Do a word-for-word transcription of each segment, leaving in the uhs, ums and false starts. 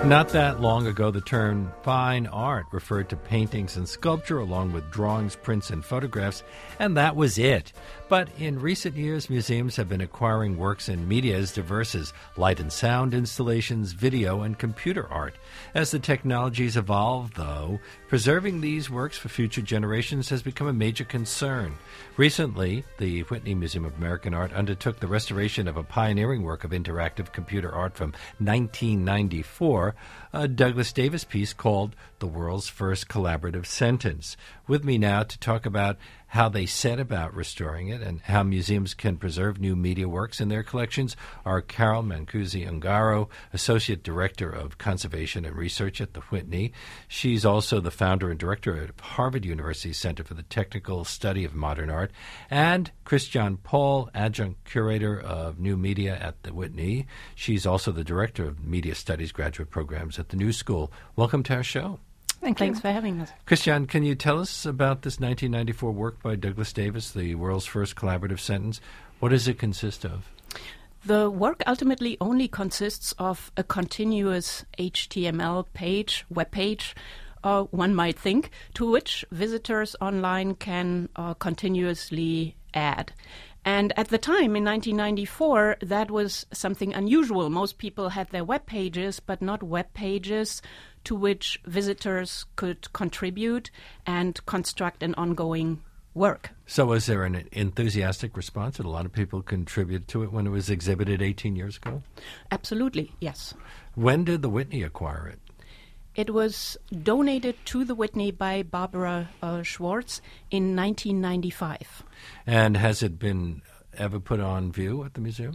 Not that long ago, the term fine art referred to paintings and sculpture along with drawings, prints, and photographs, and that was it. But in recent years, museums have been acquiring works in media as diverse as light and sound installations, video, and computer art. As the technologies evolve, though, preserving these works for future generations has become a major concern. Recently, the Whitney Museum of American Art undertook the restoration of a pioneering work of interactive computer art from nineteen ninety-four, a Douglas Davis piece called The World's First Collaborative Sentence. With me now to talk about how they set about restoring it and how museums can preserve new media works in their collections are Carol Mancusi-Ungaro, Associate Director of Conservation and Research at the Whitney. She's also the founder and director at Harvard University Center for the Technical Study of Modern Art, and Christiane Paul, Adjunct Curator of New Media at the Whitney. She's also the Director of Media Studies Graduate Programs at the New School. Welcome to our show. Thank Thanks for having us. Christiane, can you tell us about this nineteen ninety-four work by Douglas Davis, The World's First Collaborative Sentence? What does it consist of? The work ultimately only consists of a continuous H T M L page, web page, uh, one might think, to which visitors online can uh, continuously add. And at the time, in nineteen ninety-four, that was something unusual. Most people had their web pages, but not web pages to which visitors could contribute and construct an ongoing work. So was there an enthusiastic response? Did a lot of people contribute to it when it was exhibited eighteen years ago? Absolutely, yes. When did the Whitney acquire it? It was donated to the Whitney by Barbara uh, Schwartz in nineteen ninety-five. And has it been ever put on view at the museum?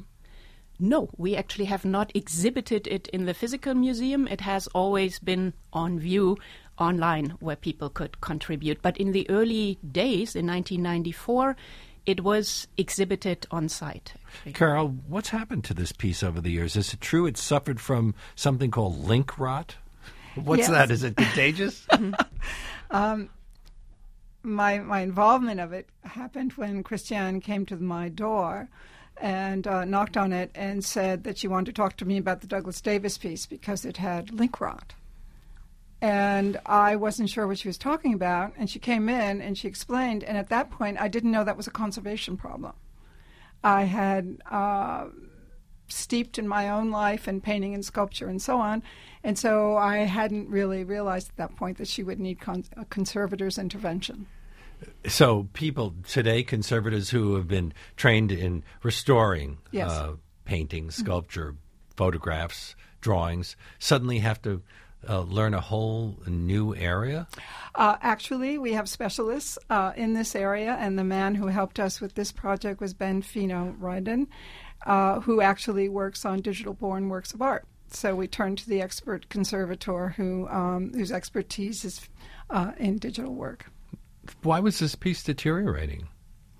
No, we actually have not exhibited it in the physical museum. It has always been on view online where people could contribute. But in the early days, in nineteen ninety-four, it was exhibited on site. Actually. Carol, what's happened to this piece over the years? Is it true it suffered from something called link rot? What's yes. that? Is it contagious? um, my my involvement of it happened when Christiane came to my door and uh, knocked on it and said that she wanted to talk to me about the Douglas Davis piece because it had link rot. And I wasn't sure what she was talking about, and she came in and she explained, and at that point I didn't know that was a conservation problem. I had uh, steeped in my own life and painting and sculpture and so on, and so I hadn't really realized at that point that she would need con- a conservator's intervention. So people today, conservators who have been trained in restoring yes. uh, paintings, sculpture, mm-hmm. photographs, drawings, suddenly have to uh, learn a whole new area? Uh, actually, we have specialists uh, in this area, and the man who helped us with this project was Ben Fino-Ryden, uh, who actually works on digital-born works of art. So we turned to the expert conservator who um, whose expertise is uh, in digital work. Why was this piece deteriorating?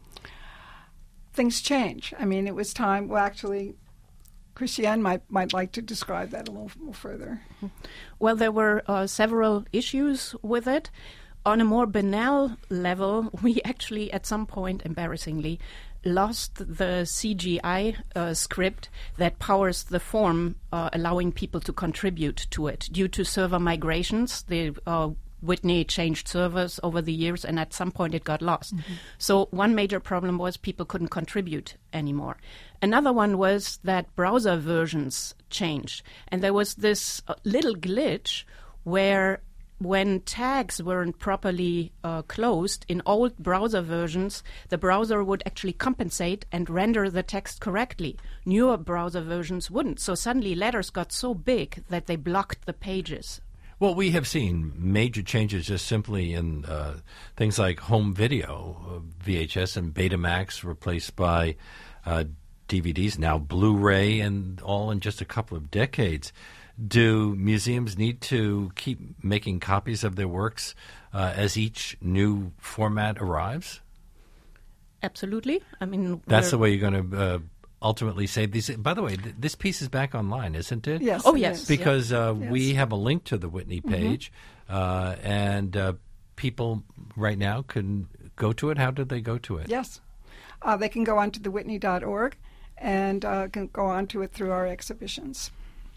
Things change. I mean, it was time. Well, actually, Christiane might might like to describe that a little more further. Well, there were uh, several issues with it. On a more banal level, we actually, at some point, embarrassingly, lost the C G I uh, script that powers the form, uh, allowing people to contribute to it. Due to server migrations, the uh, Whitney changed servers over the years, and at some point it got lost. Mm-hmm. So one major problem was people couldn't contribute anymore. Another one was that browser versions changed, and there was this uh, little glitch where when tags weren't properly uh, closed, in old browser versions, the browser would actually compensate and render the text correctly. Newer browser versions wouldn't. So suddenly letters got so big that they blocked the pages. Well, we have seen major changes just simply in uh, things like home video, uh, V H S and Betamax replaced by uh, D V Ds, now Blu-ray, and all in just a couple of decades. Do museums need to keep making copies of their works uh, as each new format arrives? Absolutely. I mean, that's the way you're going to uh, ultimately save these. By the way, th- this piece is back online, isn't it? Yes. Oh, yes. Because uh, yes. we have a link to the Whitney page, mm-hmm. uh, and uh, people right now can go to it. How did they go to it? Yes. Uh, they can go on to the whitney dot org and uh, can go on to it through our exhibitions.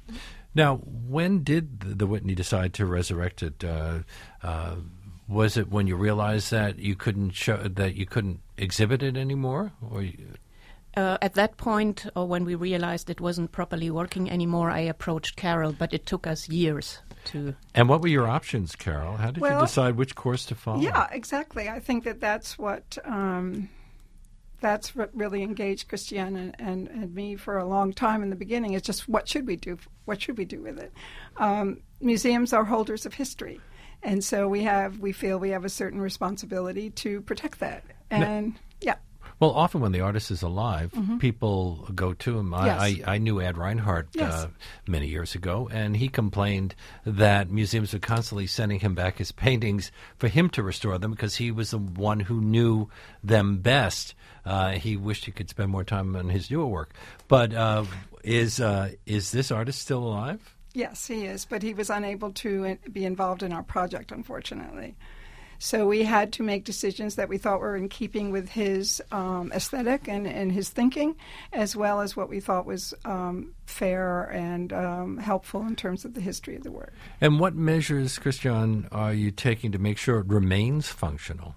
Now, when did the, the Whitney decide to resurrect it? Uh, uh, was it when you realized that you couldn't show that you couldn't exhibit it anymore, or? You... Uh, at that point, or when we realized it wasn't properly working anymore, I approached Carol, but it took us years to... And what were your options, Carol? How did well, you decide which course to follow? Yeah, exactly. I think that that's what... Um, that's what really engaged Christiane and, and, and me for a long time in the beginning. It's just, what should we do? What should we do with it? Um, museums are holders of history. And so we have, we feel we have a certain responsibility to protect that. And, now, yeah. Well, often when the artist is alive, mm-hmm. people go to him. I, yes. I, I knew Ed Reinhardt yes. uh, many years ago, and he complained that museums were constantly sending him back his paintings for him to restore them because he was the one who knew them best. Uh, he wished he could spend more time on his newer work. But uh, is uh, is this artist still alive? Yes, he is, but he was unable to be involved in our project, unfortunately. So we had to make decisions that we thought were in keeping with his um, aesthetic and, and his thinking, as well as what we thought was um, fair and um, helpful in terms of the history of the work. And what measures, Christiane, are you taking to make sure it remains functional?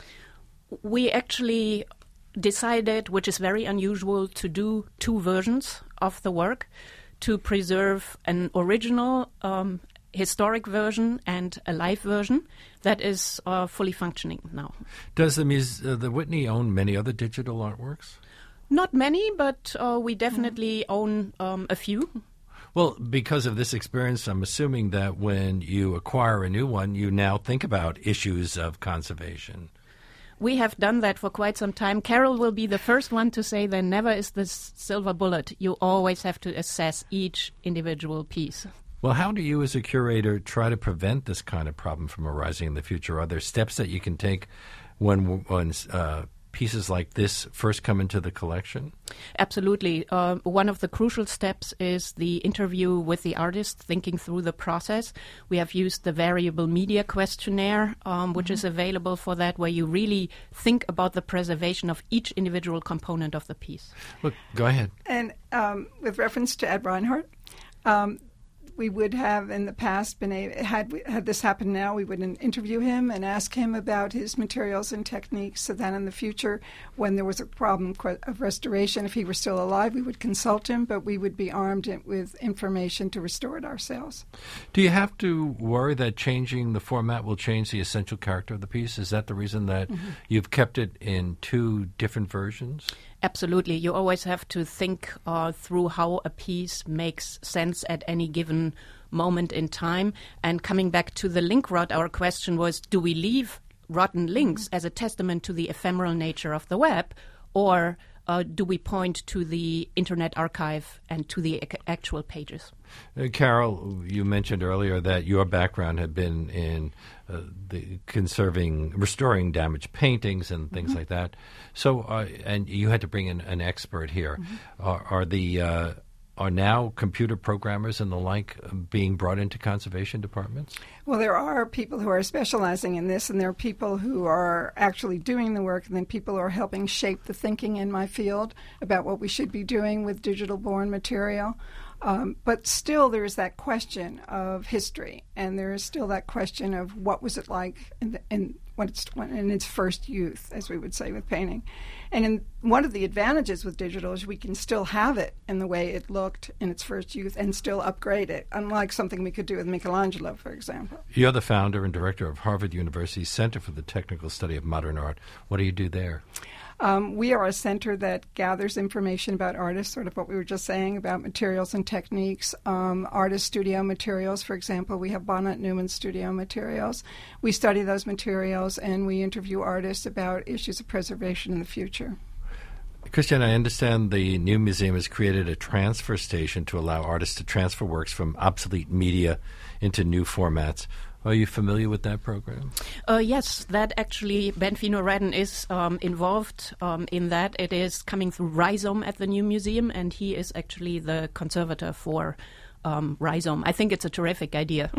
We actually decided, which is very unusual, to do two versions of the work, to preserve an original um historic version and a live version that is uh, fully functioning now. Does the muse- uh, the Whitney own many other digital artworks? Not many, but uh, we definitely mm. own um, a few. Well, because of this experience, I'm assuming that when you acquire a new one, you now think about issues of conservation. We have done that for quite some time. Carol will be the first one to say there never is this silver bullet. You always have to assess each individual piece. Well, how do you as a curator try to prevent this kind of problem from arising in the future? Are there steps that you can take when, when uh, pieces like this first come into the collection? Absolutely. Uh, one of the crucial steps is the interview with the artist, thinking through the process. We have used the variable media questionnaire, um, which mm-hmm. is available for that, where you really think about the preservation of each individual component of the piece. Look, go ahead. And um, with reference to Ed Reinhardt, um, we would have in the past been a, had we, had this happened now, we would interview him and ask him about his materials and techniques, so that in the future, when there was a problem of restoration, if he were still alive, we would consult him, but we would be armed with information to restore it ourselves. Do you have to worry that changing the format will change the essential character of the piece? Is that the reason that mm-hmm. you've kept it in two different versions? Absolutely. You always have to think uh, through how a piece makes sense at any given moment in time. And coming back to the link rot, our question was, do we leave rotten links mm-hmm. as a testament to the ephemeral nature of the web, or uh, do we point to the Internet Archive and to the ac- actual pages? Uh, Carol, you mentioned earlier that your background had been in uh, the conserving, restoring damaged paintings and things mm-hmm. like that. So, uh, and you had to bring in an expert here. Mm-hmm. Are, are the uh, are now computer programmers and the like being brought into conservation departments? Well, there are people who are specializing in this, and there are people who are actually doing the work, and then people who are helping shape the thinking in my field about what we should be doing with digital-born material. Um, but still, there is that question of history, and there is still that question of what was it like in, the, in, when it's, when, in its first youth, as we would say with painting. And in, one of the advantages with digital is we can still have it in the way it looked in its first youth and still upgrade it, unlike something we could do with Michelangelo, for example. You're the founder and director of Harvard University's Center for the Technical Study of Modern Art. What do you do there? Um, we are a center that gathers information about artists, sort of what we were just saying about materials and techniques. Um, artist studio materials, for example, we have Bonnet Newman studio materials. We study those materials and we interview artists about issues of preservation in the future. Christiane, I understand the new museum has created a transfer station to allow artists to transfer works from obsolete media into new formats. Are you familiar with that program? Uh, yes, that actually, Ben Fino-Redden is um, involved um, in that. It is coming through Rhizome at the new museum, and he is actually the conservator for um, Rhizome. I think it's a terrific idea.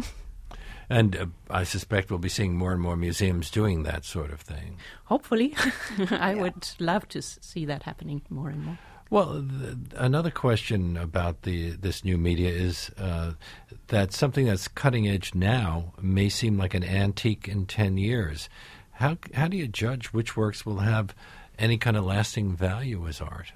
And uh, I suspect we'll be seeing more and more museums doing that sort of thing. Hopefully. I yeah. would love to s- see that happening more and more. Well, th- another question about the this new media is uh, that something that's cutting edge now may seem like an antique in ten years. How how do you judge which works will have any kind of lasting value as art?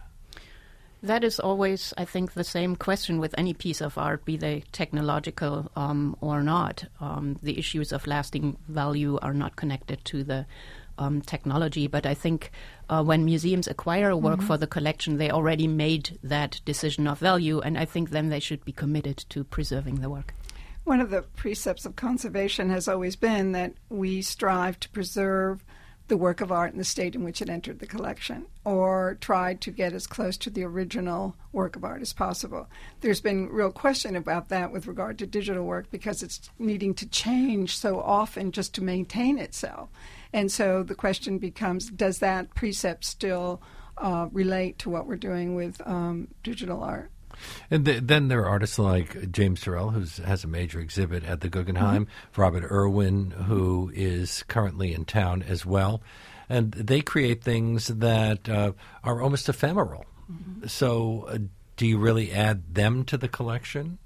That is always, I think, the same question with any piece of art, be they technological um, or not. Um, the issues of lasting value are not connected to the um, technology, but I think uh, when museums acquire a work mm-hmm. for the collection, they already made that decision of value, and I think then they should be committed to preserving the work. One of the precepts of conservation has always been that we strive to preserve the work of art in the state in which it entered the collection, or tried to get as close to the original work of art as possible. There's been real question about that with regard to digital work because it's needing to change so often just to maintain itself. And so the question becomes, does that precept still uh, relate to what we're doing with um, digital art? And th- then there are artists like James Turrell, who has a major exhibit at the Guggenheim, mm-hmm. Robert Irwin, who is currently in town as well. And they create things that uh, are almost ephemeral. Mm-hmm. So uh, do you really add them to the collection?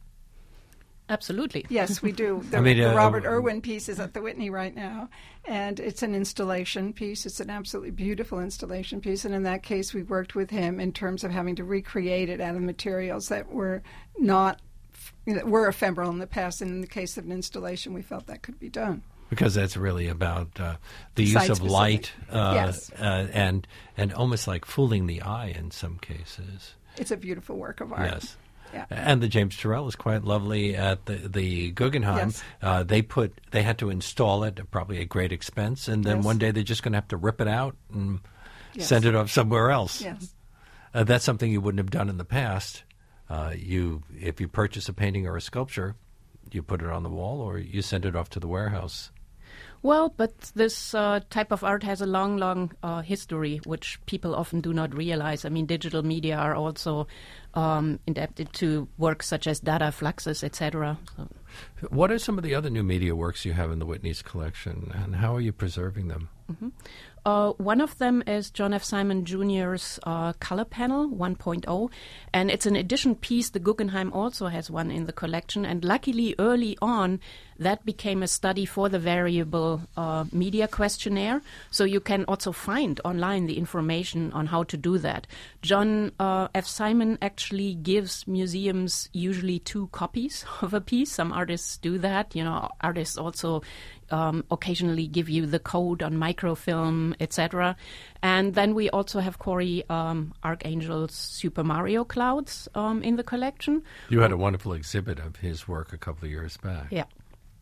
Absolutely. Yes, we do. The, I mean, uh, the Robert Irwin piece is at the Whitney right now, and it's an installation piece. It's an absolutely beautiful installation piece, and in that case, we worked with him in terms of having to recreate it out of materials that were not you know, were ephemeral in the past, and in the case of an installation, we felt that could be done. Because that's really about uh, the use Site of specific. light uh, Yes. uh, and and almost like fooling the eye in some cases. It's a beautiful work of art. Yes. Yeah. And the James Turrell is quite lovely at the the Guggenheim. Yes. Uh, they put they had to install it, probably at great expense, and then Yes. one day they're just going to have to rip it out and Yes. send it off somewhere else. Yes. Uh, that's something you wouldn't have done in the past. Uh, you if you purchase a painting or a sculpture, you put it on the wall or you send it off to the warehouse. Well, but this uh, type of art has a long, long uh, history, which people often do not realize. I mean, digital media are also um, adapted to works such as Dada, Fluxus, et cetera. So. What are some of the other new media works you have in the Whitney's collection, and how are you preserving them? Mm-hmm. Uh, one of them is John F. Simon Junior's uh, Color Panel one point oh, and it's an edition piece. The Guggenheim also has one in the collection, and luckily early on that became a study for the variable uh, media questionnaire, so you can also find online the information on how to do that. John uh, F. Simon actually gives museums usually two copies of a piece. Some artists do that. You know, artists also Um, occasionally give you the code on microfilm, et cetera. And then we also have Corey um, Archangel's Super Mario Clouds um, in the collection. You had a wonderful exhibit of his work a couple of years back. Yeah.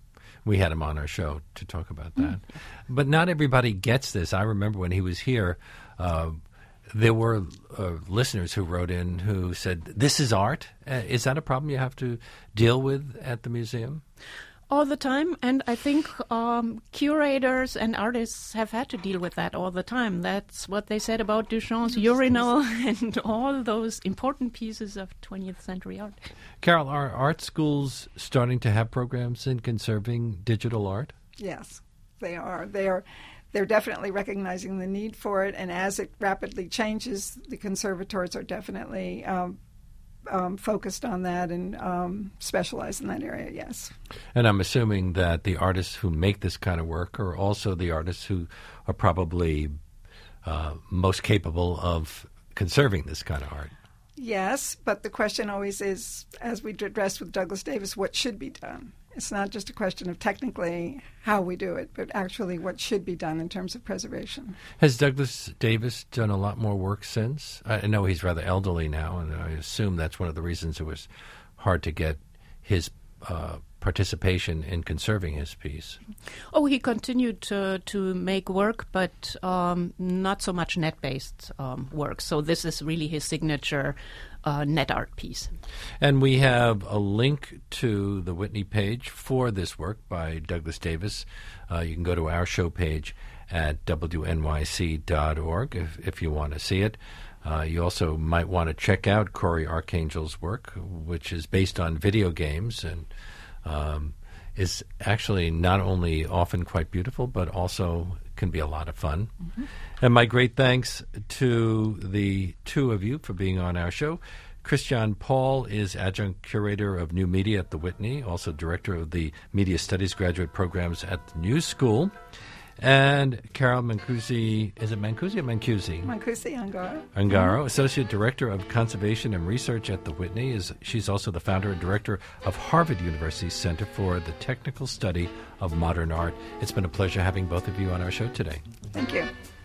We had him on our show to talk about that. Mm. But not everybody gets this. I remember when he was here, uh, there were uh, listeners who wrote in who said, this is art. Uh, is that a problem you have to deal with at the museum? All the time, and I think um, curators and artists have had to deal with that all the time. That's what they said about Duchamp's urinal and all those important pieces of twentieth century art. Carol, are art schools starting to have programs in conserving digital art? Yes, they are. They are. They're definitely recognizing the need for it, and as it rapidly changes, the conservators are definitely um, Um, focused on that and um, specialized in that area, yes. And I'm assuming that the artists who make this kind of work are also the artists who are probably uh, most capable of conserving this kind of art. Yes, but the question always is, as we addressed with Douglas Davis, what should be done? It's not just a question of technically how we do it, but actually what should be done in terms of preservation. Has Douglas Davis done a lot more work since? I know he's rather elderly now, and I assume that's one of the reasons it was hard to get his uh, participation in conserving his piece. Oh, he continued to, to make work, but um, not so much net-based um, work. So this is really his signature uh, net art piece. And we have a link to the Whitney page for this work by Douglas Davis. Uh, you can go to our show page at W N Y C dot org if, if you want to see it. Uh, you also might want to check out Corey Archangel's work, which is based on video games and um, is actually not only often quite beautiful, but also can be a lot of fun. Mm-hmm. And my great thanks to the two of you for being on our show. Christiane Paul is Adjunct Curator of New Media at the Whitney, also Director of the Media Studies Graduate Programs at the New School. And Carol Mancusi, is it Mancusi or Mancusi? Mancusi Ungaro. Ungaro, Associate Director of Conservation and Research at the Whitney. Is She's also the founder and director of Harvard University's Center for the Technical Study of Modern Art. It's been a pleasure having both of you on our show today. Thank you.